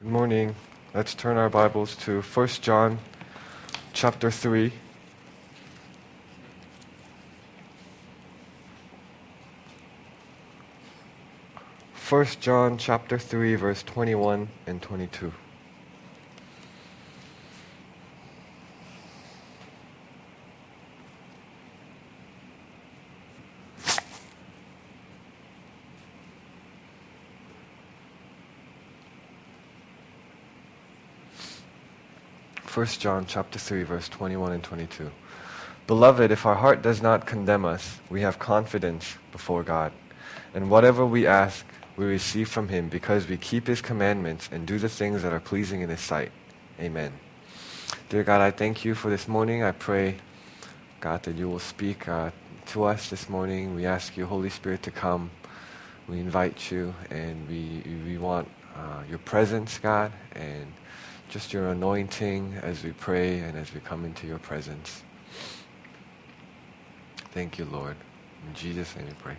Good morning. Let's turn our Bibles to 1 John chapter 3. First John chapter 3 verse 21 and 22. First John chapter 3 verse 21 and 22. Beloved, if our heart does not condemn us, we have confidence before God. And whatever we ask, we receive from Him because we keep His commandments and do the things that are pleasing in His sight. Amen. Dear God, I thank You for this morning. I pray, God, that You will speak to us this morning. We ask You, Holy Spirit, to come. We invite You, and we want Your presence, God, and just Your anointing as we pray and as we come into Your presence. Thank You, Lord. In Jesus' name we pray.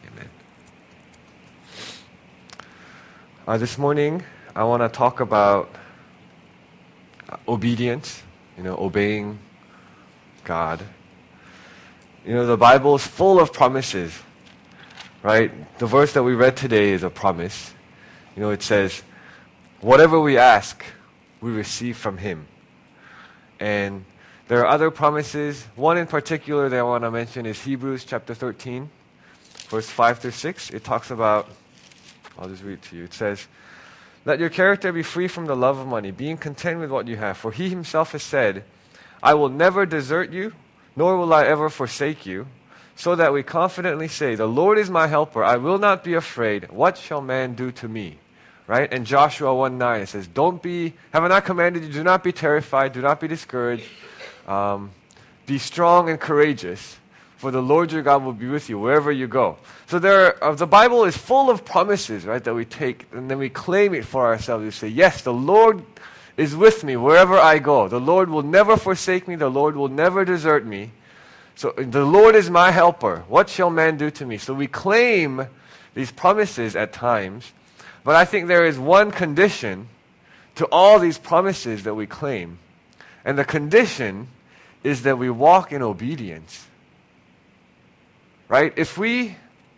Amen. This morning, I want to talk about obedience, obeying God. The Bible is full of promises, right? The verse that we read today is a promise. It says, whatever we ask, we receive from Him. And there are other promises. One in particular that I want to mention is Hebrews chapter 13, verse 5 through 6. It talks about, I'll just read it to you. It says, let your character be free from the love of money, being content with what you have. For He Himself has said, I will never desert you, nor will I ever forsake you. So that we confidently say, the Lord is my helper. I will not be afraid. What shall man do to me? Right? And Joshua 1:9, it says, have I not commanded you, do not be terrified, do not be discouraged. Be strong and courageous, for the Lord your God will be with you wherever you go. So the Bible is full of promises, right, that we take, and then we claim it for ourselves. We say, yes, the Lord is with me wherever I go. The Lord will never forsake me. The Lord will never desert me. So the Lord is my helper. What shall man do to me? So we claim these promises at times. But I think there is one condition to all these promises that we claim. And the condition is that we walk in obedience. Right? If we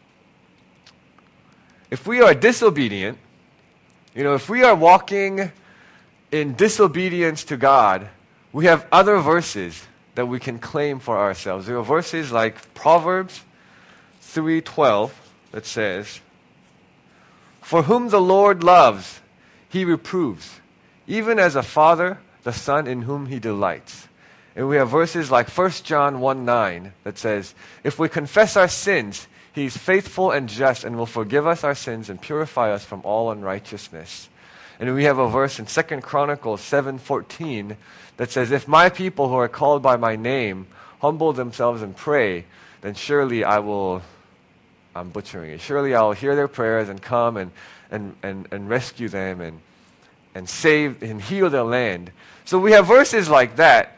are disobedient, if we are walking in disobedience to God, we have other verses that we can claim for ourselves. There are verses like Proverbs 3:12 that says, for whom the Lord loves, He reproves, even as a father the son in whom He delights. And we have verses like 1 John 1:9 that says, if we confess our sins, He is faithful and just and will forgive us our sins and purify us from all unrighteousness. And we have a verse in 2 Chronicles 7:14 that says, if my people who are called by my name humble themselves and pray, then surely I'm butchering it. Surely I'll hear their prayers and come and rescue them and save and heal their land. So we have verses like that.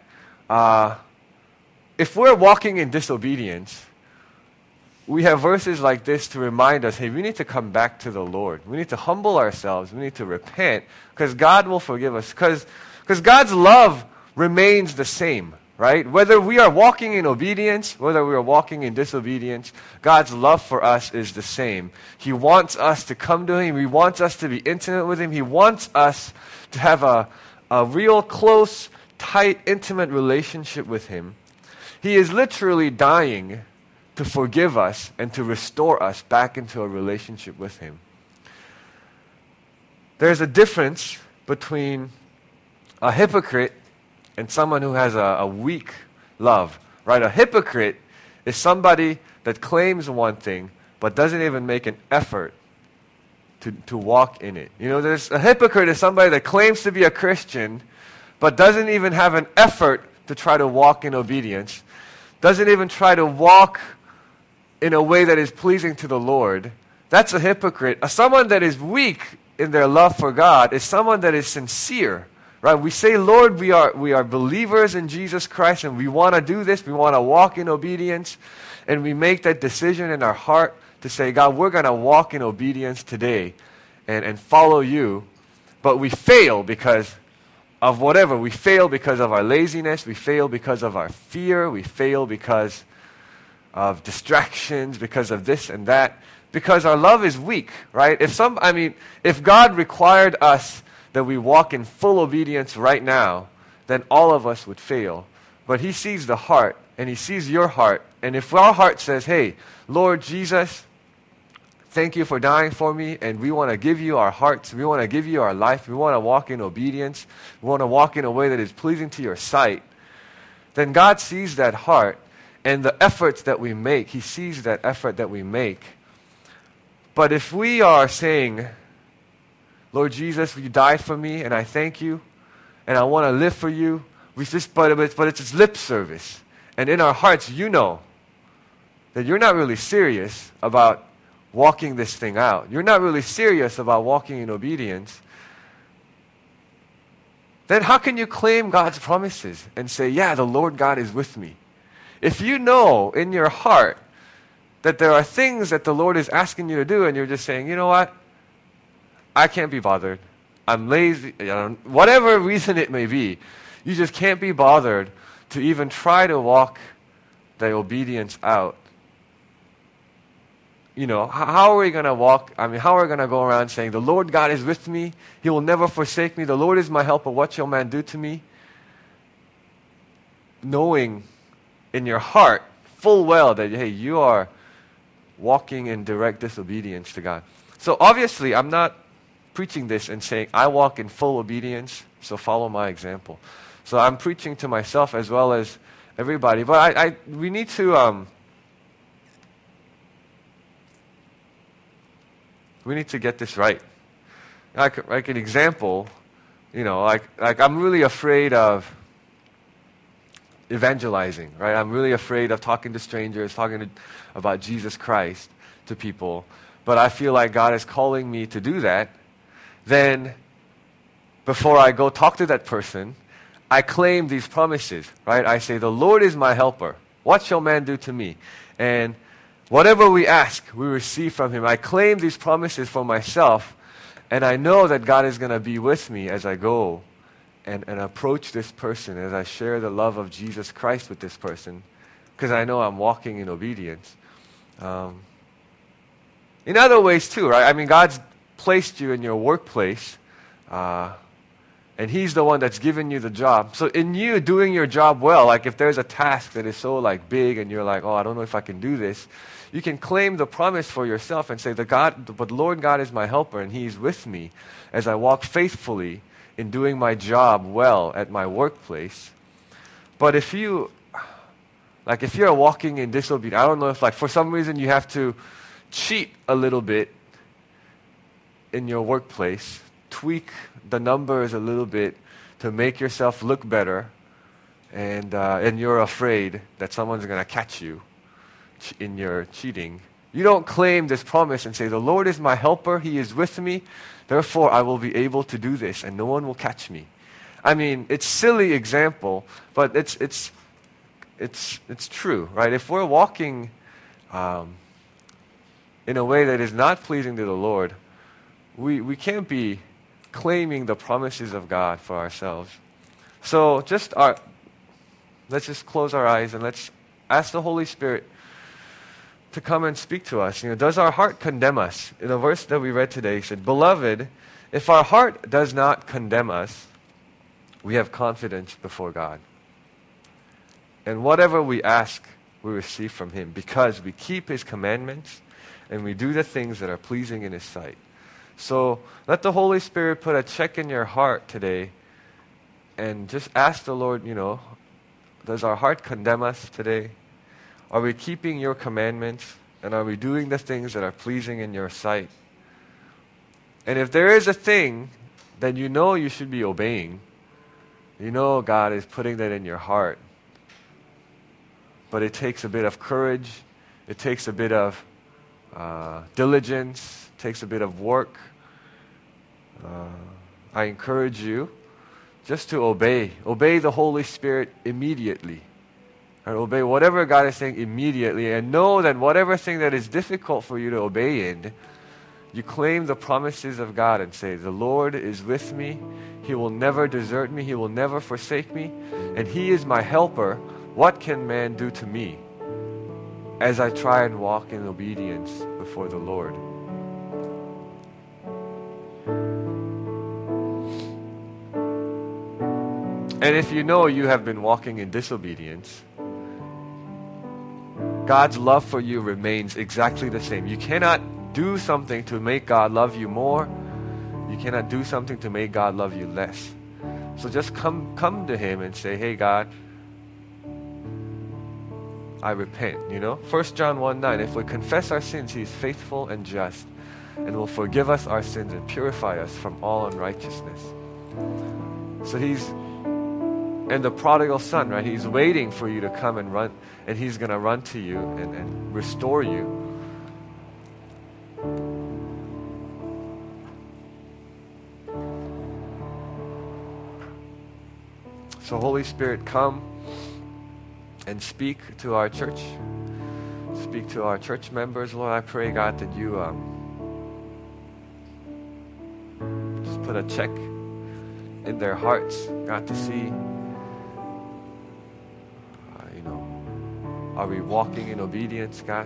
If we're walking in disobedience, we have verses like this to remind us, hey, we need to come back to the Lord. We need to humble ourselves. We need to repent because God will forgive us. Because God's love remains the same. Right? Whether we are walking in obedience, whether we are walking in disobedience, God's love for us is the same. He wants us to come to Him. He wants us to be intimate with Him. He wants us to have a real close, tight, intimate relationship with Him. He is literally dying to forgive us and to restore us back into a relationship with Him. There's a difference between a hypocrite and someone who has a weak love, right? A hypocrite is somebody that claims one thing but doesn't even make an effort to walk in it. There's a hypocrite is somebody that claims to be a Christian but doesn't even have an effort to try to walk in obedience, doesn't even try to walk in a way that is pleasing to the Lord. That's a hypocrite. Someone that is weak in their love for God is someone that is sincere. Right? We say, Lord, we are believers in Jesus Christ and we want to do this. We want to walk in obedience. And we make that decision in our heart to say, God, we're going to walk in obedience today and follow You. but we fail because of whatever. We fail because of our laziness. We fail because of our fear. We fail because of distractions, because of this and that, because our love is weak, right? If God required us that we walk in full obedience right now, then all of us would fail. But He sees the heart, and He sees your heart. And if our heart says, hey, Lord Jesus, thank you for dying for me, and we want to give you our hearts, we want to give you our life, we want to walk in obedience, we want to walk in a way that is pleasing to your sight, then God sees that heart and the efforts that we make. He sees that effort that we make. But if we are saying, Lord Jesus, you died for me, and I thank you, and I want to live for you, but it's just lip service. And in our hearts, you know that you're not really serious about walking this thing out. You're not really serious about walking in obedience. Then how can you claim God's promises and say, yeah, the Lord God is with me? If you know in your heart that there are things that the Lord is asking you to do, and you're just saying, you know what? I can't be bothered. I'm lazy. Whatever reason it may be, you just can't be bothered to even try to walk the obedience out. How are we going to walk? How are we going to go around saying, the Lord God is with me. He will never forsake me. The Lord is my helper. What shall man do to me? Knowing in your heart full well that, hey, you are walking in direct disobedience to God. So obviously, I'm not preaching this and saying, I walk in full obedience, so follow my example. So I'm preaching to myself as well as everybody. But we need to get this right. Like an example, I'm really afraid of evangelizing, right? I'm really afraid of talking to strangers, about Jesus Christ to people. But I feel like God is calling me to do that. Then, before I go talk to that person, I claim these promises, right? I say, the Lord is my helper. What shall man do to me? And whatever we ask, we receive from Him. I claim these promises for myself, and I know that God is going to be with me as I go and approach this person, as I share the love of Jesus Christ with this person, because I know I'm walking in obedience. In other ways too, right? God's placed you in your workplace, and He's the one that's given you the job. So in you doing your job well, like if there's a task that is so big and you're like, oh, I don't know if I can do this, you can claim the promise for yourself and say, but Lord God is my helper, and He is with me as I walk faithfully in doing my job well at my workplace. But if you're walking in disobedience, I don't know if for some reason you have to cheat a little bit in your workplace, tweak the numbers a little bit to make yourself look better, and you're afraid that someone's going to catch you in your cheating. You don't claim this promise and say, the Lord is my helper, He is with me, therefore I will be able to do this and no one will catch me. It's silly example, but it's true, right? If we're walking in a way that is not pleasing to the Lord, we can't be claiming the promises of God for ourselves. So let's just close our eyes and let's ask the Holy Spirit to come and speak to us. Does our heart condemn us? In the verse that we read today, he said, Beloved, if our heart does not condemn us, we have confidence before God. And whatever we ask, we receive from Him, because we keep His commandments and we do the things that are pleasing in His sight. So let the Holy Spirit put a check in your heart today and just ask the Lord, does our heart condemn us today? Are we keeping your commandments? And are we doing the things that are pleasing in your sight? And if there is a thing that you should be obeying, God is putting that in your heart. But it takes a bit of courage. It takes a bit of diligence. It takes a bit of work. I encourage you just to obey. Obey the Holy Spirit immediately. And obey whatever God is saying immediately. And know that whatever thing that is difficult for you to obey in, You claim the promises of God and say, the Lord is with me. He will never desert me. He will never forsake me. And He is my helper. What can man do to me as I try and walk in obedience before the Lord? And if you know you have been walking in disobedience, God's love for you remains exactly the same. You cannot do something to make God love you more. You cannot do something to make God love you less. So just come to Him and say, hey God, I repent, 1 John 1:9, if we confess our sins, He is faithful and just and will forgive us our sins and purify us from all unrighteousness. So and the prodigal son, right? He's waiting for you to come and run, and He's going to run to you and restore you. So Holy Spirit, come and speak to our church. Speak to our church members. Lord, I pray, God, that you just put a check in their hearts, God, to see, are we walking in obedience, God?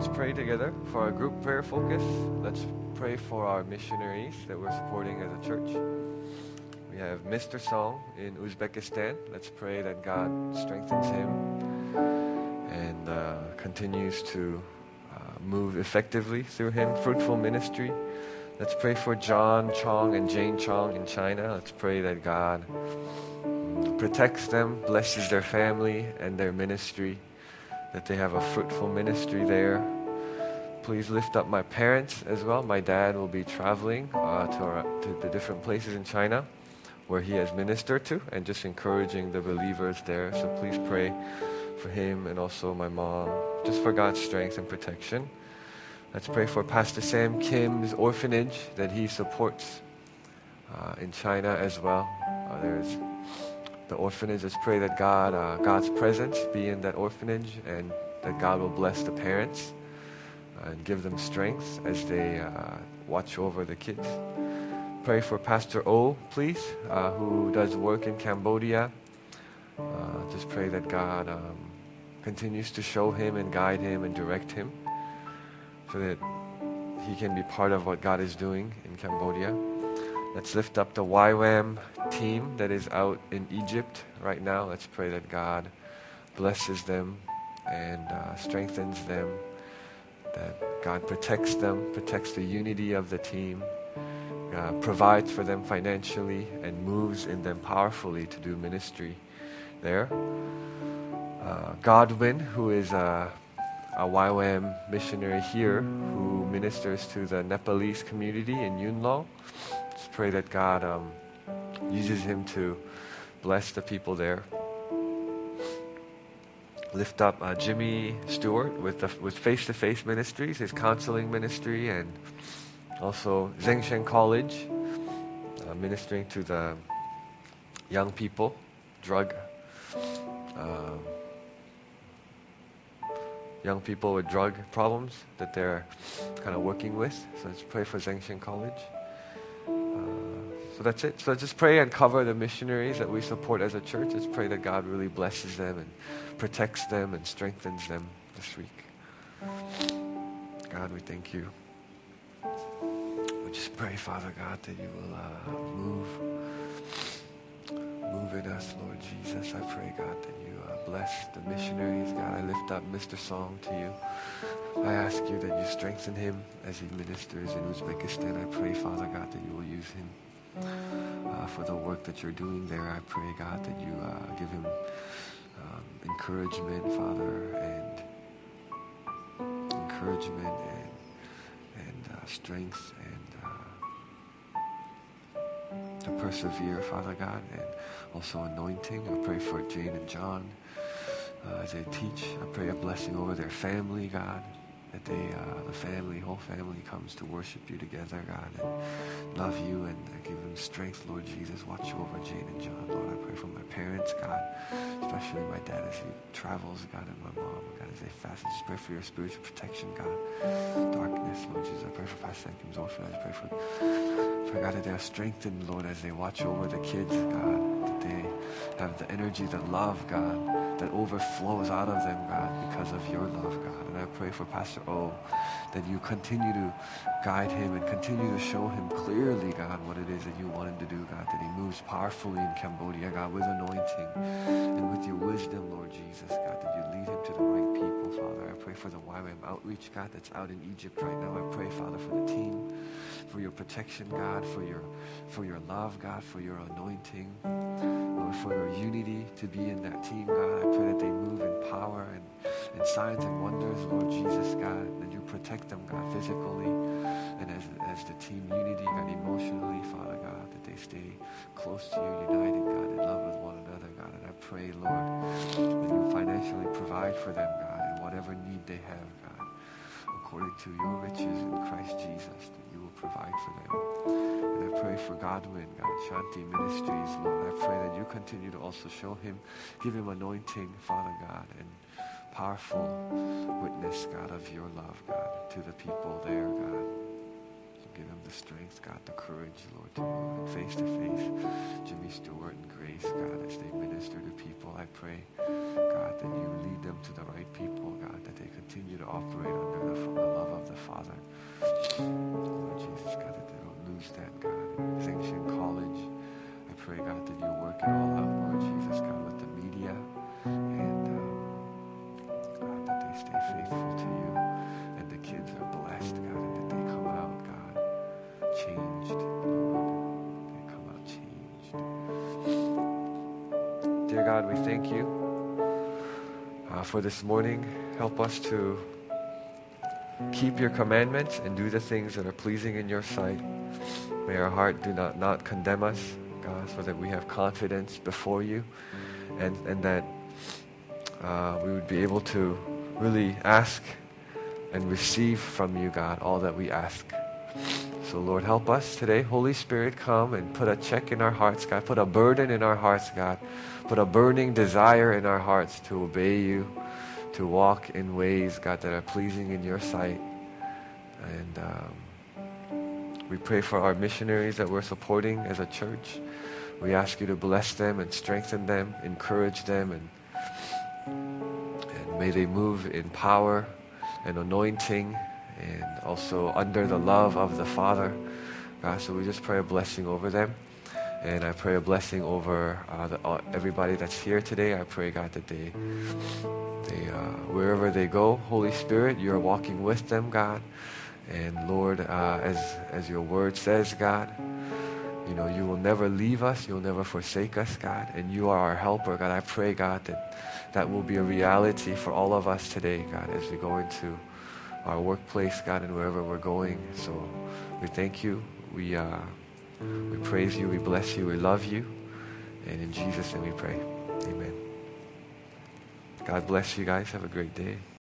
let's pray together for our group prayer focus. Let's pray for our missionaries that we're supporting as a church. We have Mr. Song in Uzbekistan. Let's pray that God strengthens him and continues to move effectively through him. Fruitful ministry. Let's pray for John Chong and Jane Chong in China. Let's pray that God protects them, blesses their family and their ministry, that they have a fruitful ministry there. Please lift up my parents as well. My dad will be traveling to the different places in China where he has ministered to, and just encouraging the believers there. So please pray for him and also my mom, just for God's strength and protection. Let's pray for Pastor Sam Kim's orphanage that he supports in China as well. There's the orphanage. Let's pray that God's presence be in that orphanage, and that God will bless the parents and give them strength as they watch over the kids. Pray for Pastor O, please, who does work in Cambodia. Just pray that God continues to show him and guide him and direct him, so that he can be part of what God is doing in Cambodia. Let's lift up the YWAM team that is out in Egypt right now. Let's pray that God blesses them and strengthens them, that God protects them, protects the unity of the team, provides for them financially, and moves in them powerfully to do ministry there. Godwin, who is a YWAM missionary here who ministers to the Nepalese community in Yunlong. Just pray that God uses him to bless the people there. Lift up Jimmy Stewart with Face-to-Face Ministries, his counseling ministry, and also Zhengshan College, ministering to the young people, young people with drug problems that they're kind of working with. So let's pray for Zhengshan College. So that's it. So just pray and cover the missionaries that we support as a church. Let's pray that God really blesses them and protects them and strengthens them this week. God, we thank you. We just pray, Father God, that you will move in us, Lord Jesus. I pray, God, that you bless the missionaries. God, I lift up Mr. Song to you. I ask you that you strengthen him as he ministers in Uzbekistan. I pray, Father God, that you will use him for the work that you're doing there. I pray, God, that you give him encouragement, Father, and strength and to persevere, Father God, and also anointing. I pray for Jane and John as they teach. I pray a blessing over their family, God, that the whole family comes to worship you together, God, and love you and give them strength, Lord Jesus. Watch over Jane and John, Lord. I pray for my parents, God, especially my dad as he travels, God, and my mom, God, as they fast. I just pray for your spiritual protection, God. Darkness, Lord Jesus. I pray for Pastor Sankim's orphanage. I pray, God, that they are strengthened, Lord, as they watch over the kids, God, that they have the energy, the love, God, that overflows out of them, God, because of your love, God. And I pray for Pastor O, that you continue to guide him and continue to show him clearly, God, what it is that you want him to do, God, that he moves powerfully in Cambodia, God, with anointing and with your wisdom, Lord Jesus, God, that you lead him to the right people, Father. I pray for the YWAM outreach, God, that's out in Egypt right now. I pray, Father, for the team, for your protection, God, for your love, God, for your anointing, Lord, for your unity to be in that team, God. I pray that they move in power and signs and wonders, Lord Jesus, God, that you protect them, God, physically, and as the team unity, God, emotionally, Father God, that they stay close to you, united, God, in love with one another, God. And I pray, Lord, that you financially provide for them, God, and whatever need they have, God, according to your riches in Christ Jesus, that you will provide for them. And I pray for Godwin, God, Shanti Ministries, Lord. I pray that you continue to also show him, give him anointing, Father God, and powerful witness, God, of your love, God, to the people there, God. So give them the strength, God, the courage, Lord, to move face to face. Jimmy Stewart and Grace, God, as they minister to people, I pray, God, that you lead them to the right people, God, that they continue to operate under the God, we thank you for this morning. Help us to keep your commandments and do the things that are pleasing in your sight. May our heart do not condemn us, God, so that we have confidence before you, and that we would be able to really ask and receive from you, God, all that we ask. So Lord, help us today. Holy Spirit, come and put a check in our hearts, God. Put a burden in our hearts, God. Put a burning desire in our hearts to obey you, to walk in ways, God, that are pleasing in your sight. And we pray for our missionaries that we're supporting as a church. We ask you to bless them and strengthen them, encourage them, and may they move in power and anointing and also under the love of the Father. God, so we just pray a blessing over them. And I pray a blessing over everybody that's here today. I pray, God, that they wherever they go, Holy Spirit, you're walking with them, God. And Lord, as your word says, God, you know, you will never leave us. You'll never forsake us, God. And you are our helper, God. I pray, God, that will be a reality for all of us today, God, as we go into our workplace, God, and wherever we're going. So we thank you. We praise you. We bless you. We love you. And in Jesus' name we pray. Amen. God bless you guys. Have a great day.